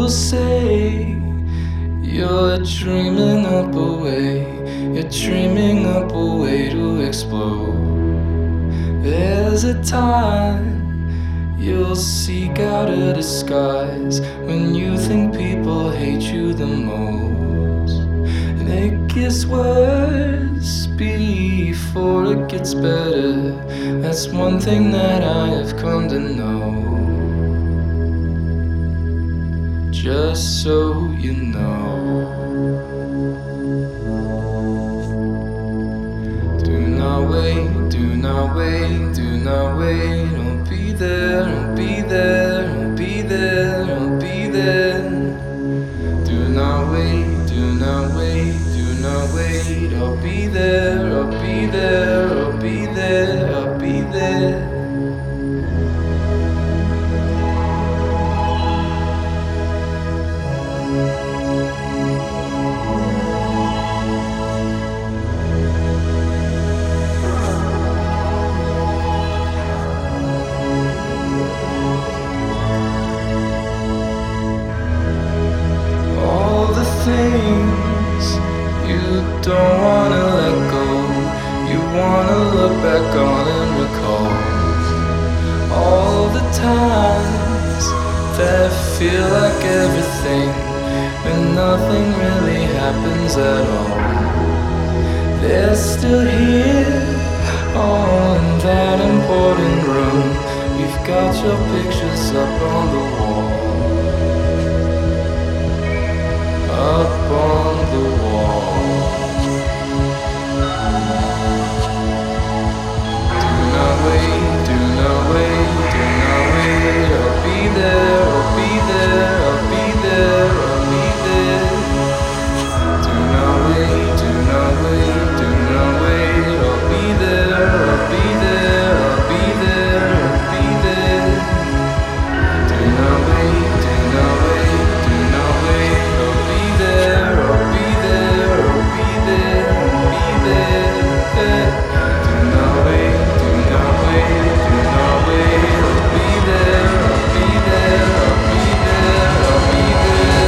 will say you're dreaming up a way, you're dreaming up a way to explode. There's a time you'll seek out a disguise when you think people hate you the most. And it gets worse before it gets better. That's one thing that I have come to know. Just so you know. Do not wait, do not wait, do not wait. Don't be there, don't be there, don't be there, don't be there. Do not wait, do not wait, do not wait. I'll be there, I'll be there, I'll be there, I'll be there. Things you don't wanna let go, you wanna look back on and recall all the times that feel like everything when nothing really happens at all. They're still here, all in that important room. You've got your pictures up on the wall. Up on the wall. Do not wait, do not wait, do not wait. I'll be there, I'll be there, I'll be there, I'll be there. Do not wait, do not wait, do not wait. I'll be there, I'll be there, I'll be there, I'll be there. Do not wait, do not wait, do not wait. I'll be there, I'll be there, I'll be there, I'll be there. Do not wait, do not wait, do not wait. I'll be there, I'll be there, I'll be there, I'll be there.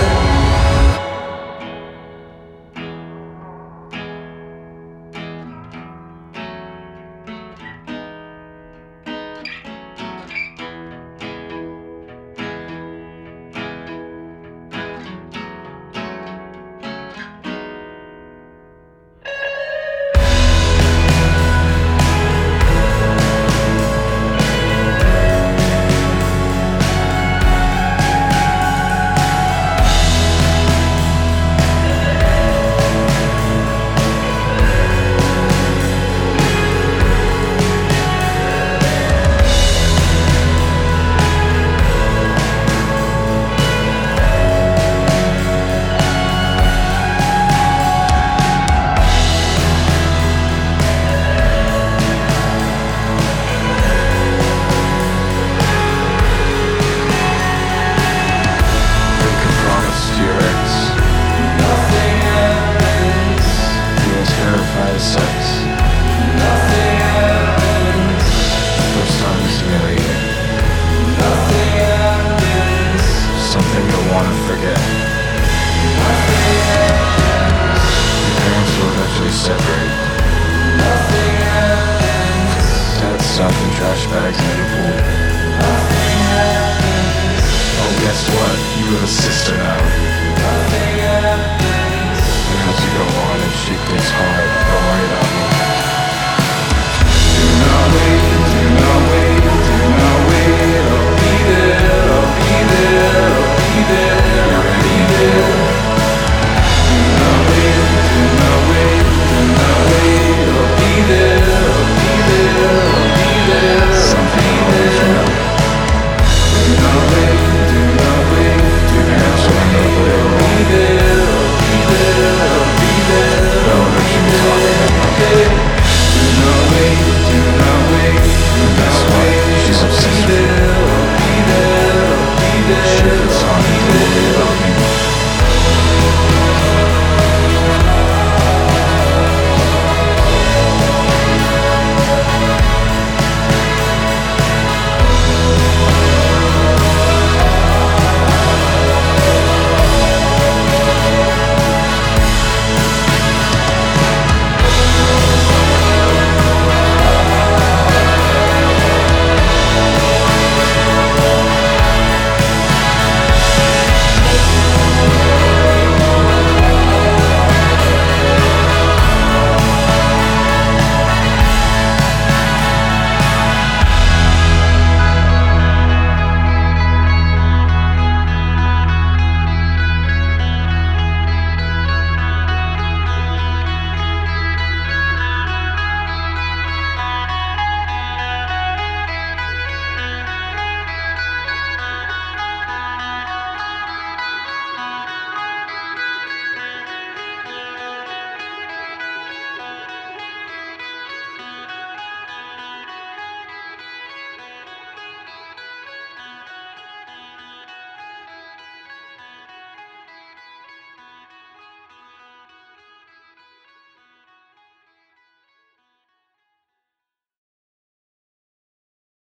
This